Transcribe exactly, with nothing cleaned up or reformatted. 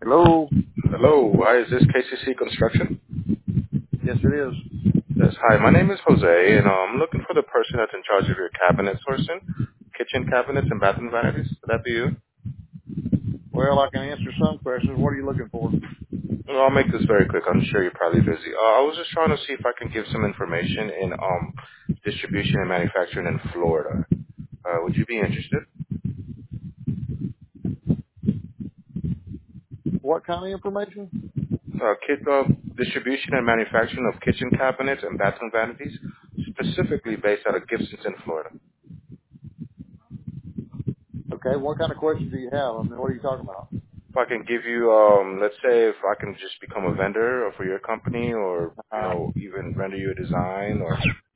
Hello. Hello, hi, is this K C C Construction? Yes, it is. Yes, hi, my name is Jose, and uh, I'm looking for the person that's in charge of your cabinet sourcing, kitchen cabinets and bathroom vanities. Would that be you? Well, I can answer some questions. What are you looking for? Well, I'll make this very quick. I'm sure you're probably busy. Uh, I was just trying to see if I can give some information in um distribution and manufacturing in Florida. Uh, would you be interested? What kind of information? Uh, kit, uh, distribution and manufacturing of kitchen cabinets and bathroom vanities, specifically based out of Gibsonton, Florida. Okay. What kind of questions do you have? I mean, what are you talking about? If I can give you, um, let's say if I can just become a vendor for your company or, you Uh, know, even render you a design or...